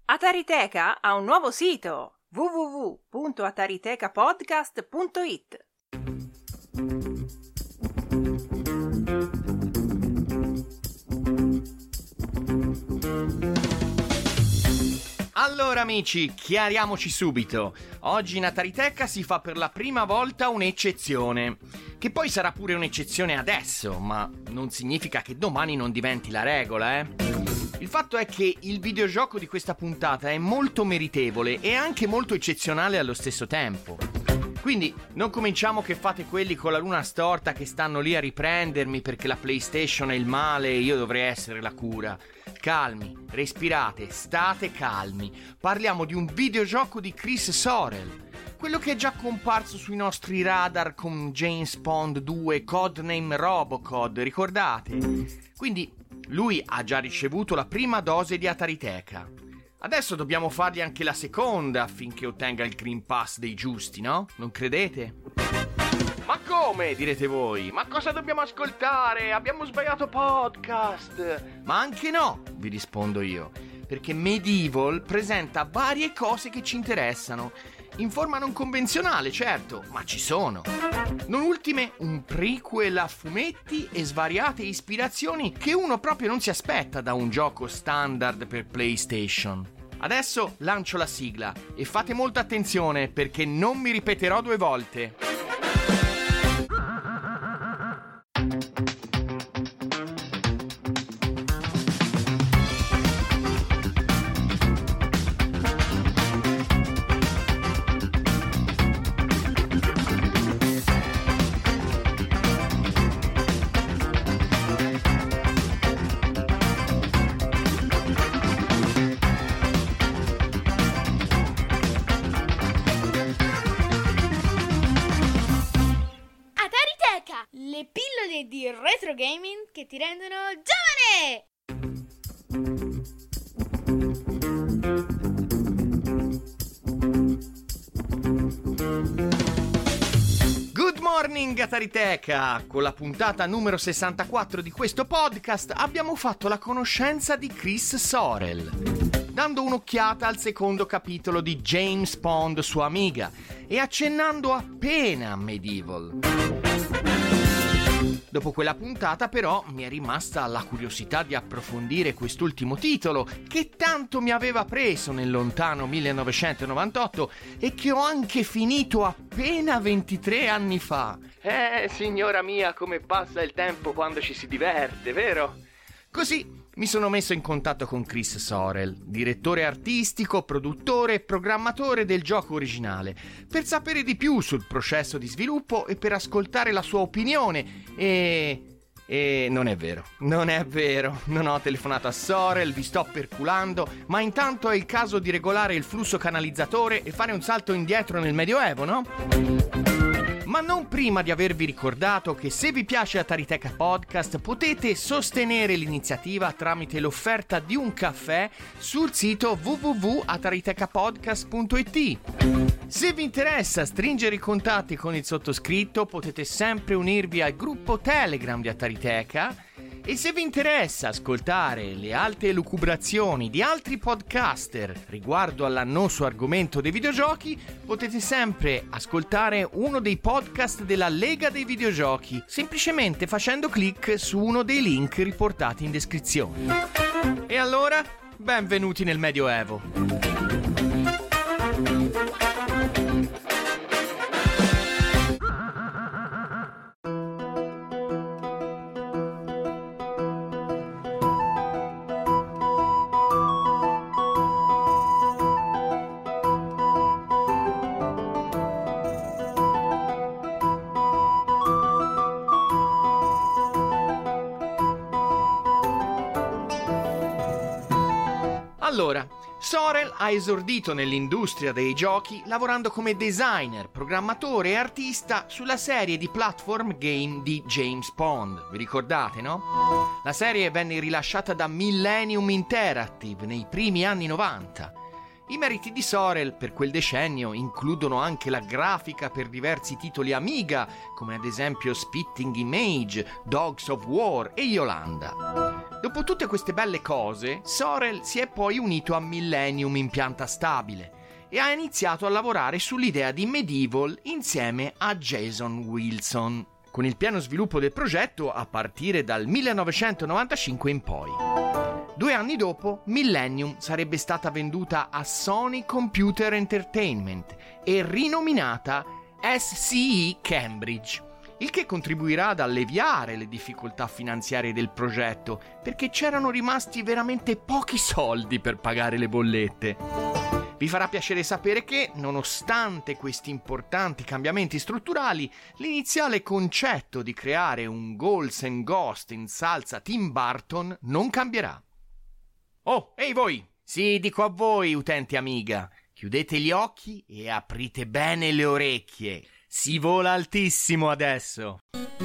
Atariteca ha un nuovo sito www.ataritekapodcast.it. Allora amici, chiariamoci subito. Oggi in Atariteca si fa per la prima volta un'eccezione. Che poi sarà pure un'eccezione adesso, ma non significa che domani non diventi la regola, Il fatto è che il videogioco di questa puntata è molto meritevole e anche molto eccezionale allo stesso tempo. Quindi non cominciamo che fate quelli con la luna storta che stanno lì a riprendermi perché la PlayStation è il male e io dovrei essere la cura. Calmi, respirate, state calmi. Parliamo di un videogioco di Chris Sorel, quello che è già comparso sui nostri radar con James Bond 2 Codename Robocod, ricordate? Quindi lui ha già ricevuto la prima dose di Atariteca. Adesso dobbiamo fargli anche la seconda affinché ottenga il Green Pass dei giusti, no? Non credete? Ma come, direte voi? Ma cosa dobbiamo ascoltare? Abbiamo sbagliato podcast! Ma anche no, vi rispondo io, perché Medieval presenta varie cose che ci interessano. In forma non convenzionale, certo, ma ci sono. Non ultime un prequel a fumetti e svariate ispirazioni che uno proprio non si aspetta da un gioco standard per PlayStation. Adesso lancio la sigla e fate molta attenzione perché non mi ripeterò 2 volte. Le pillole di retro gaming che ti rendono giovane! Good morning Atariteca! Con la puntata numero 64 di questo podcast abbiamo fatto la conoscenza di Chris Sorel, dando un'occhiata al secondo capitolo di James Bond sua amiga e accennando appena a Medieval. Dopo quella puntata però mi è rimasta la curiosità di approfondire quest'ultimo titolo che tanto mi aveva preso nel lontano 1998 e che ho anche finito appena 23 anni fa. Signora mia, come passa il tempo quando ci si diverte, vero? Così mi sono messo in contatto con Chris Sorel, direttore artistico, produttore e programmatore del gioco originale, per sapere di più sul processo di sviluppo e per ascoltare la sua opinione e non è vero, non ho telefonato a Sorel, vi sto perculando, ma intanto è il caso di regolare il flusso canalizzatore e fare un salto indietro nel Medioevo, no? Ma non prima di avervi ricordato che se vi piace Atariteca Podcast potete sostenere l'iniziativa tramite l'offerta di un caffè sul sito www.ataritekapodcast.it. Se vi interessa stringere i contatti con il sottoscritto potete sempre unirvi al gruppo Telegram di Atariteca. E se vi interessa ascoltare le alte elucubrazioni di altri podcaster riguardo all'annoso argomento dei videogiochi, potete sempre ascoltare uno dei podcast della Lega dei Videogiochi, semplicemente facendo clic su uno dei link riportati in descrizione. E allora, benvenuti nel Medioevo. Allora, Sorel ha esordito nell'industria dei giochi lavorando come designer, programmatore e artista sulla serie di platform game di James Bond. Vi ricordate, no? La serie venne rilasciata da Millennium Interactive nei primi anni 90. I meriti di Sorel per quel decennio includono anche la grafica per diversi titoli Amiga, come ad esempio Spitting Image, Dogs of War e Yolanda. Dopo tutte queste belle cose, Sorel si è poi unito a Millennium in pianta stabile e ha iniziato a lavorare sull'idea di Medieval insieme a Jason Wilson, con il pieno sviluppo del progetto a partire dal 1995 in poi. 2 anni dopo, Millennium sarebbe stata venduta a Sony Computer Entertainment e rinominata SCE Cambridge, il che contribuirà ad alleviare le difficoltà finanziarie del progetto, perché c'erano rimasti veramente pochi soldi per pagare le bollette. Vi farà piacere sapere che, nonostante questi importanti cambiamenti strutturali, l'iniziale concetto di creare un Ghouls and Ghosts in salsa Tim Burton non cambierà. Oh, ehi voi! Sì, dico a voi, utenti Amiga, chiudete gli occhi e aprite bene le orecchie. Si vola altissimo adesso!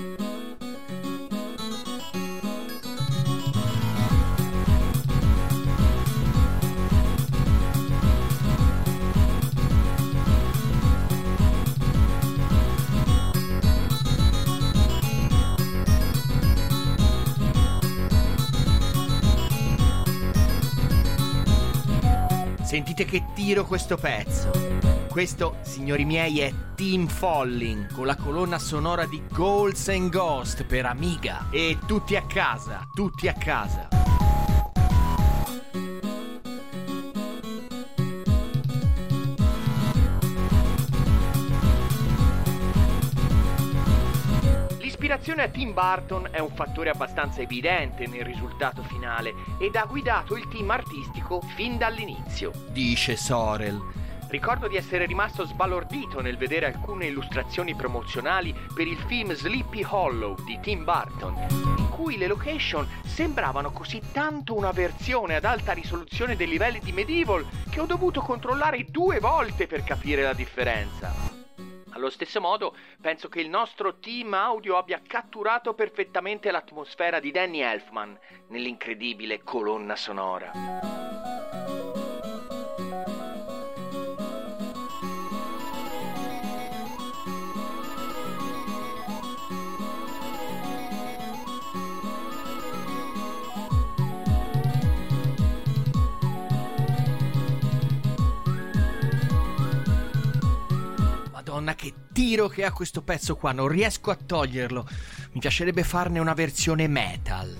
Sentite che tiro questo pezzo. Questo, signori miei, è Team Falling con la colonna sonora di Ghouls and Ghosts per Amiga. E tutti a casa, tutti a casa. L'ispirazione a Tim Burton è un fattore abbastanza evidente nel risultato finale ed ha guidato il team artistico fin dall'inizio, dice Sorel. Ricordo di essere rimasto sbalordito nel vedere alcune illustrazioni promozionali per il film Sleepy Hollow di Tim Burton, in cui le location sembravano così tanto una versione ad alta risoluzione dei livelli di Medieval che ho dovuto controllare 2 volte per capire la differenza. Allo stesso modo, penso che il nostro team audio abbia catturato perfettamente l'atmosfera di Danny Elfman nell'incredibile colonna sonora. Madonna, che tiro che ha questo pezzo qua, non riesco a toglierlo. Mi piacerebbe farne una versione metal.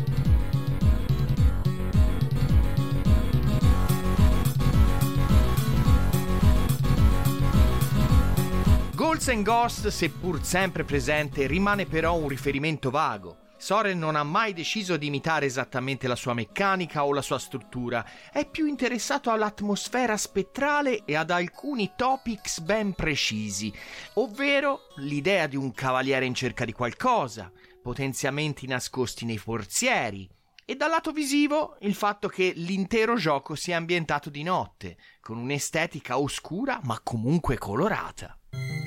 Ghouls and Ghosts, seppur sempre presente, rimane però un riferimento vago. Sorel non ha mai deciso di imitare esattamente la sua meccanica o la sua struttura, è più interessato all'atmosfera spettrale e ad alcuni topics ben precisi, ovvero l'idea di un cavaliere in cerca di qualcosa, potenziamenti nascosti nei forzieri, e dal lato visivo il fatto che l'intero gioco sia ambientato di notte, con un'estetica oscura ma comunque colorata.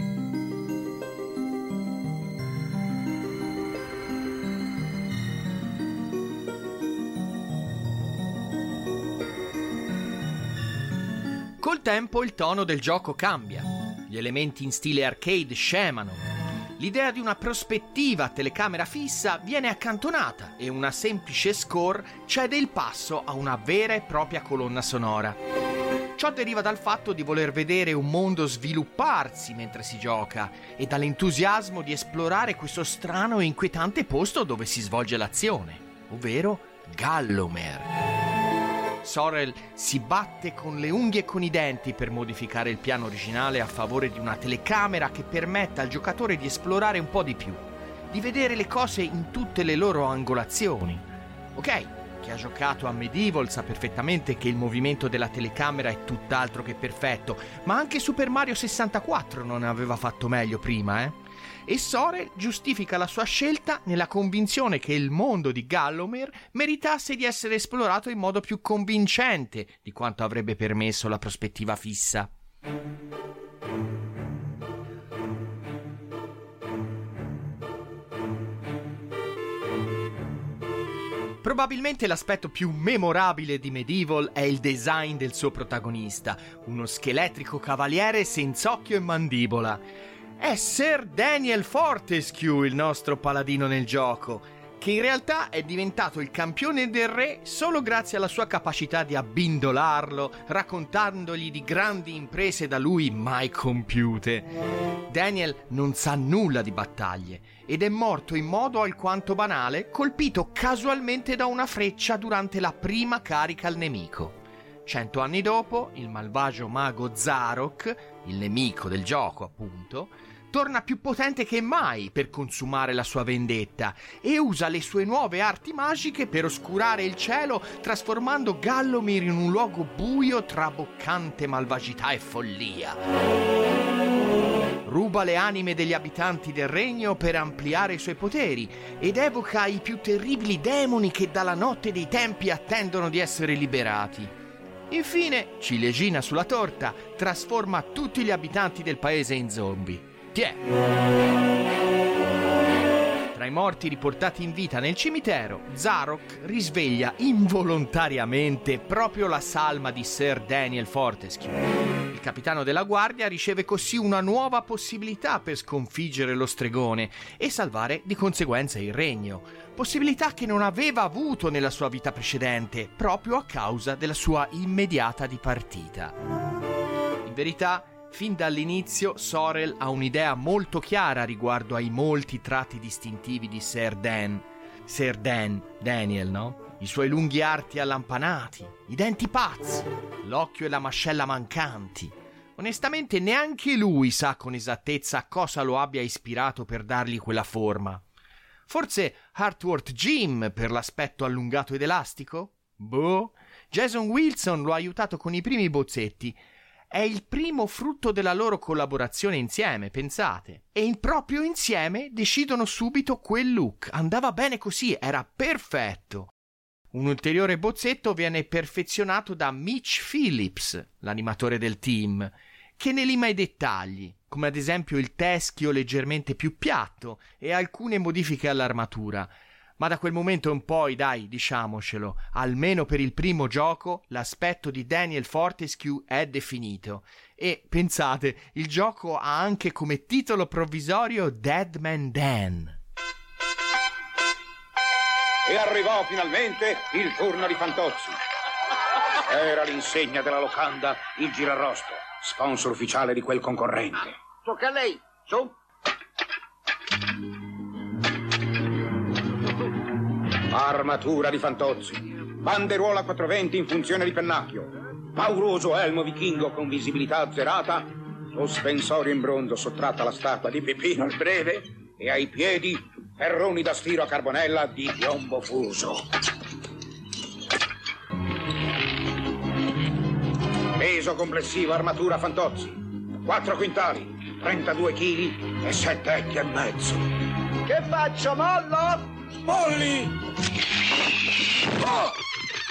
Col tempo il tono del gioco cambia, gli elementi in stile arcade scemano, l'idea di una prospettiva a telecamera fissa viene accantonata e una semplice score cede il passo a una vera e propria colonna sonora. Ciò deriva dal fatto di voler vedere un mondo svilupparsi mentre si gioca e dall'entusiasmo di esplorare questo strano e inquietante posto dove si svolge l'azione, ovvero Gallowmere. Sorel si batte con le unghie e con i denti per modificare il piano originale a favore di una telecamera che permetta al giocatore di esplorare un po' di più, di vedere le cose in tutte le loro angolazioni. Ok, chi ha giocato a Medieval sa perfettamente che il movimento della telecamera è tutt'altro che perfetto, ma anche Super Mario 64 non aveva fatto meglio prima, E Sorel giustifica la sua scelta nella convinzione che il mondo di Gallowmere meritasse di essere esplorato in modo più convincente di quanto avrebbe permesso la prospettiva fissa. Probabilmente l'aspetto più memorabile di Medieval è il design del suo protagonista, uno scheletrico cavaliere senza occhio e mandibola. È Sir Daniel Fortescue il nostro paladino nel gioco. che in realtà è diventato il campione del re solo grazie alla sua capacità di abbindolarlo, raccontandogli di grandi imprese da lui mai compiute. Daniel non sa nulla di battaglie ed è morto in modo alquanto banale, colpito casualmente da una freccia durante la prima carica al nemico. 100 anni dopo, il malvagio mago Zarok, il nemico del gioco appunto, torna più potente che mai per consumare la sua vendetta e usa le sue nuove arti magiche per oscurare il cielo, trasformando Gallomir in un luogo buio tra boccante malvagità e follia. Ruba le anime degli abitanti del regno per ampliare i suoi poteri ed evoca i più terribili demoni che dalla notte dei tempi attendono di essere liberati. Infine, ciliegina sulla torta, trasforma tutti gli abitanti del paese in zombie. Tiè. Tra i morti riportati in vita nel cimitero, Zarok risveglia involontariamente proprio la salma di Sir Daniel Fortescue. Il capitano della guardia riceve così una nuova possibilità per sconfiggere lo stregone e salvare di conseguenza il regno, possibilità che non aveva avuto nella sua vita precedente, proprio a causa della sua immediata dipartita. In verità, fin dall'inizio Sorel ha un'idea molto chiara riguardo ai molti tratti distintivi di Daniel, no? I suoi lunghi arti allampanati, i denti pazzi, l'occhio e la mascella mancanti. Onestamente neanche lui sa con esattezza cosa lo abbia ispirato per dargli quella forma. Forse Hartworth Jim per l'aspetto allungato ed elastico? Boh, Jason Wilson lo ha aiutato con i primi bozzetti. È il primo frutto della loro collaborazione insieme, pensate. E proprio insieme decidono subito quel look. Andava bene così, era perfetto. Un ulteriore bozzetto viene perfezionato da Mitch Phillips, l'animatore del team, che ne lima i dettagli, come ad esempio il teschio leggermente più piatto e alcune modifiche all'armatura. Ma da quel momento in poi, dai, diciamocelo, almeno per il primo gioco, l'aspetto di Daniel Fortescue è definito. E, pensate, il gioco ha anche come titolo provvisorio Dead Man Dan. E arrivò finalmente il turno di Fantozzi. Era l'insegna della locanda, il girarrosto, sponsor ufficiale di quel concorrente. Tocca a lei, su. Armatura di Fantozzi, banderuola 420 in funzione di pennacchio, pauroso elmo vichingo con visibilità azzerata, sospensorio in bronzo sottratto alla statua di Peppino il Breve e ai piedi ferroni da stiro a carbonella di piombo fuso. Peso complessivo armatura Fantozzi, 4 quintali, 32 kg e 7 etti e mezzo. Che faccio, mollo? Molli! Oh!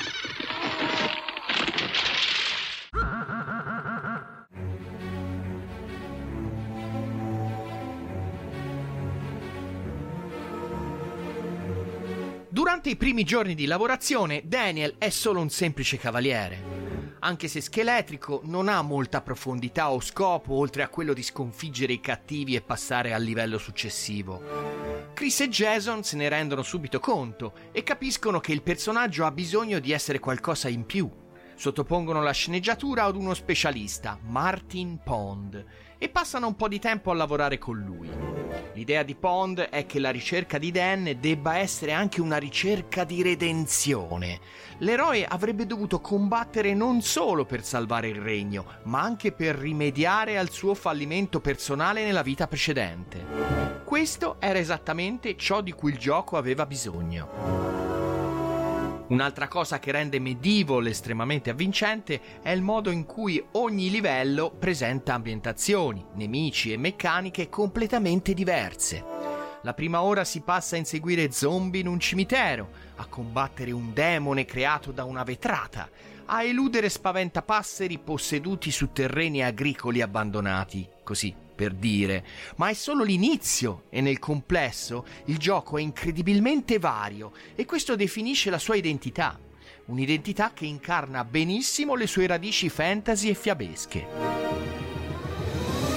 Durante i primi giorni di lavorazione, Daniel è solo un semplice cavaliere. Anche se scheletrico, non ha molta profondità o scopo oltre a quello di sconfiggere i cattivi e passare al livello successivo. Chris e Jason se ne rendono subito conto e capiscono che il personaggio ha bisogno di essere qualcosa in più. Sottopongono la sceneggiatura ad uno specialista, Martin Pond, e passano un po' di tempo a lavorare con lui. L'idea di Pond è che la ricerca di Dan debba essere anche una ricerca di redenzione. L'eroe avrebbe dovuto combattere non solo per salvare il regno, ma anche per rimediare al suo fallimento personale nella vita precedente. Questo era esattamente ciò di cui il gioco aveva bisogno. Un'altra cosa che rende Medieval estremamente avvincente è il modo in cui ogni livello presenta ambientazioni, nemici e meccaniche completamente diverse. La prima ora si passa a inseguire zombie in un cimitero, a combattere un demone creato da una vetrata, a eludere spaventapasseri posseduti su terreni agricoli abbandonati, così per dire, ma è solo l'inizio e nel complesso il gioco è incredibilmente vario e questo definisce la sua identità, un'identità che incarna benissimo le sue radici fantasy e fiabesche.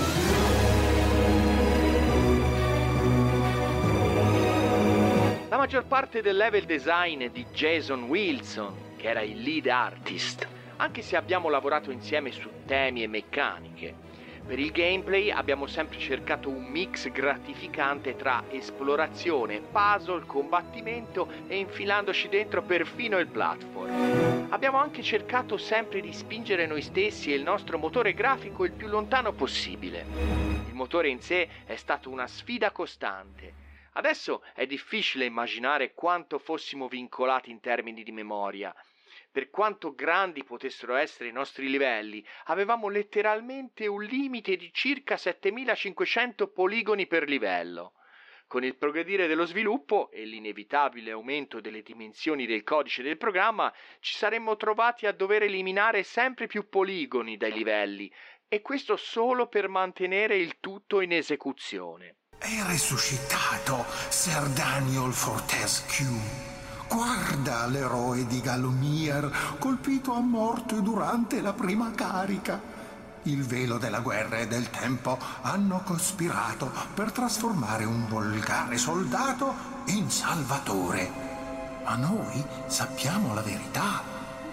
Stiamo maggior parte del level design è di Jason Wilson, che era il lead artist, anche se abbiamo lavorato insieme su temi e meccaniche. Per il gameplay abbiamo sempre cercato un mix gratificante tra esplorazione, puzzle, combattimento e infilandoci dentro perfino il platform. Abbiamo anche cercato sempre di spingere noi stessi e il nostro motore grafico il più lontano possibile. Il motore in sé è stato una sfida costante. Adesso è difficile immaginare quanto fossimo vincolati in termini di memoria. Per quanto grandi potessero essere i nostri livelli, avevamo letteralmente un limite di circa 7500 poligoni per livello. Con il progredire dello sviluppo e l'inevitabile aumento delle dimensioni del codice del programma, ci saremmo trovati a dover eliminare sempre più poligoni dai livelli, e questo solo per mantenere il tutto in esecuzione. È risuscitato Sir Daniel Fortescue. Guarda l'eroe di Gallowmere, colpito a morte durante la prima carica. Il velo della guerra e del tempo hanno cospirato per trasformare un volgare soldato in salvatore. Ma noi sappiamo la verità.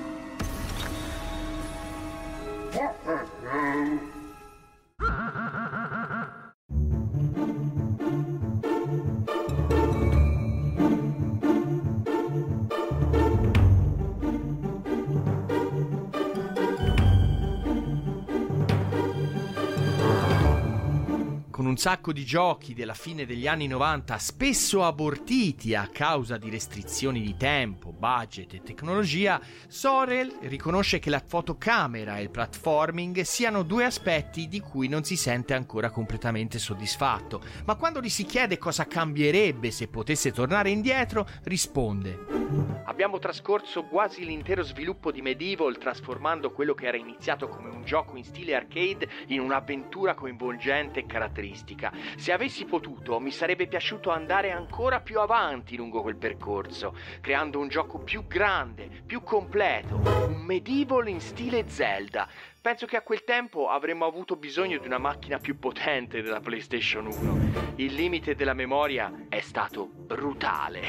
Con un sacco di giochi della fine degli anni 90 spesso abortiti a causa di restrizioni di tempo, budget e tecnologia, Sorel riconosce che la fotocamera e il platforming siano due aspetti di cui non si sente ancora completamente soddisfatto, ma quando gli si chiede cosa cambierebbe se potesse tornare indietro, risponde: abbiamo trascorso quasi l'intero sviluppo di Medieval trasformando quello che era iniziato come un gioco in stile arcade in un'avventura coinvolgente e caratteristica. Se avessi potuto, mi sarebbe piaciuto andare ancora più avanti lungo quel percorso, creando un gioco più grande, più completo, un Medieval in stile Zelda. Penso che a quel tempo avremmo avuto bisogno di una macchina più potente della PlayStation 1. Il limite della memoria è stato brutale.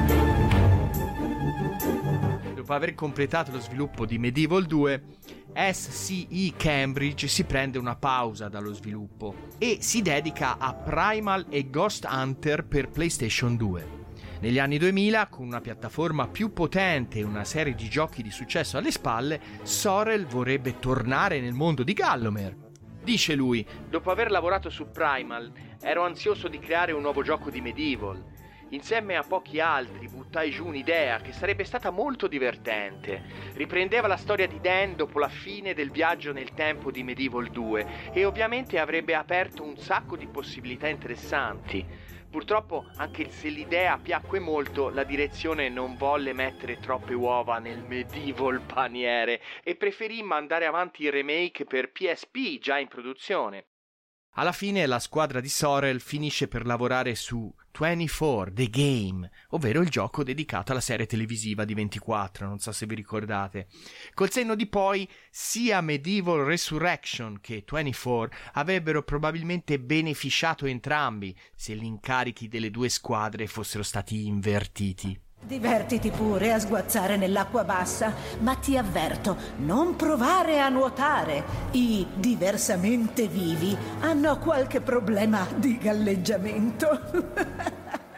Dopo aver completato lo sviluppo di Medieval 2, SCE Cambridge si prende una pausa dallo sviluppo e si dedica a Primal e Ghost Hunter per PlayStation 2. Negli anni 2000, con una piattaforma più potente e una serie di giochi di successo alle spalle, Sorel vorrebbe tornare nel mondo di Gallowmere. Dice lui: dopo aver lavorato su Primal, ero ansioso di creare un nuovo gioco di Medieval. Insieme a pochi altri buttai giù un'idea che sarebbe stata molto divertente. Riprendeva la storia di Dan dopo la fine del viaggio nel tempo di Medieval 2 e ovviamente avrebbe aperto un sacco di possibilità interessanti. Purtroppo, anche se l'idea piacque molto, la direzione non volle mettere troppe uova nel Medieval paniere e preferì mandare avanti il remake per PSP già in produzione. Alla fine la squadra di Sorel finisce per lavorare su 24 The Game, ovvero il gioco dedicato alla serie televisiva di 24, non so se vi ricordate. Col senno di poi, sia Medieval Resurrection che 24 avrebbero probabilmente beneficiato entrambi se gli incarichi delle due squadre fossero stati invertiti. Divertiti pure a sguazzare nell'acqua bassa, ma ti avverto, non provare a nuotare. I diversamente vivi hanno qualche problema di galleggiamento.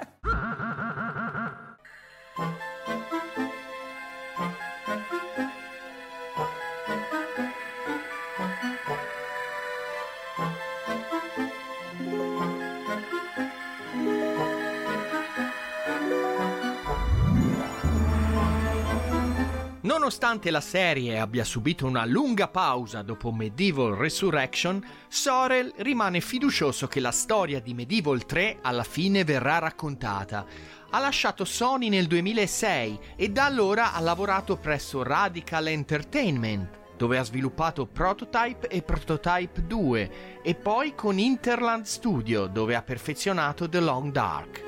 Nonostante la serie abbia subito una lunga pausa dopo Medieval Resurrection, Sorel rimane fiducioso che la storia di Medieval 3 alla fine verrà raccontata. Ha lasciato Sony nel 2006 e da allora ha lavorato presso Radical Entertainment, dove ha sviluppato Prototype e Prototype 2, e poi con Interland Studio, dove ha perfezionato The Long Dark.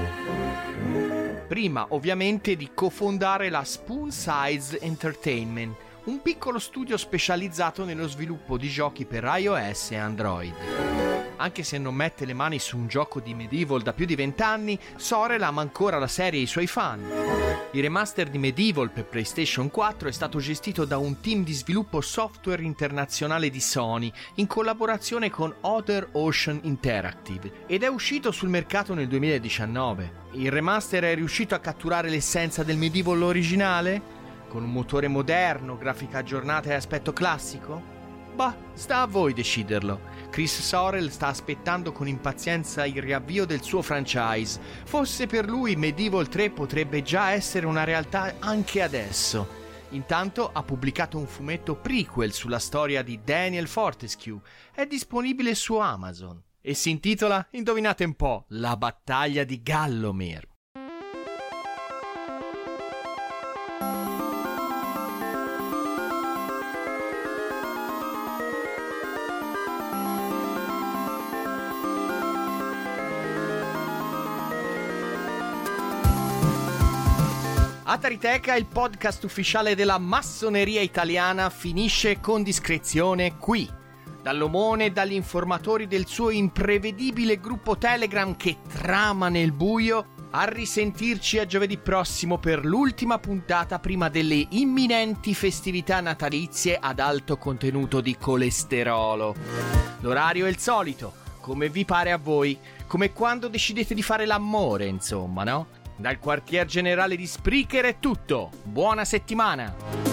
Prima ovviamente di cofondare la Spoon Size Entertainment, un piccolo studio specializzato nello sviluppo di giochi per iOS e Android. Anche se non mette le mani su un gioco di Medieval da più di 20 anni, Sorel ama ancora la serie e i suoi fan. Il remaster di Medieval per PlayStation 4 è stato gestito da un team di sviluppo software internazionale di Sony in collaborazione con Other Ocean Interactive ed è uscito sul mercato nel 2019. Il remaster è riuscito a catturare l'essenza del Medieval originale? Con un motore moderno, grafica aggiornata e aspetto classico? Bah, sta a voi deciderlo. Chris Sorel sta aspettando con impazienza il riavvio del suo franchise. Forse per lui Medieval 3 potrebbe già essere una realtà anche adesso. Intanto ha pubblicato un fumetto prequel sulla storia di Daniel Fortescue. È disponibile su Amazon e si intitola, indovinate un po', La battaglia di Gallowmere. Atariteca, il podcast ufficiale della massoneria italiana, finisce con discrezione qui. Dall'omone e dagli informatori del suo imprevedibile gruppo Telegram che trama nel buio, a risentirci a giovedì prossimo per l'ultima puntata prima delle imminenti festività natalizie ad alto contenuto di colesterolo. L'orario è il solito, come vi pare a voi, come quando decidete di fare l'amore, insomma, no? Dal quartier generale di Spreaker è tutto. Buona settimana!